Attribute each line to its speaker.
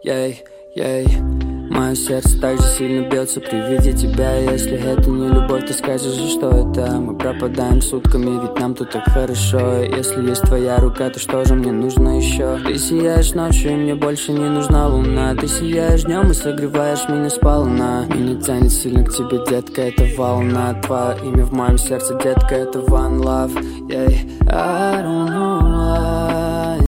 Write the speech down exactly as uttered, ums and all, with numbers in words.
Speaker 1: Ей, ей. Мое сердце так же сильно бьется при виде тебя. Если это не любовь, ты скажешь же, что это. Мы пропадаем сутками, ведь нам тут так хорошо. Если есть твоя рука, то что же мне нужно еще? Ты сияешь ночью, и мне больше не нужна луна. Ты сияешь днем и согреваешь меня сполна. Меня тянет сильно к тебе, детка, это волна. Твое имя в моем сердце, детка, это One Love. Yeah, I don't know why.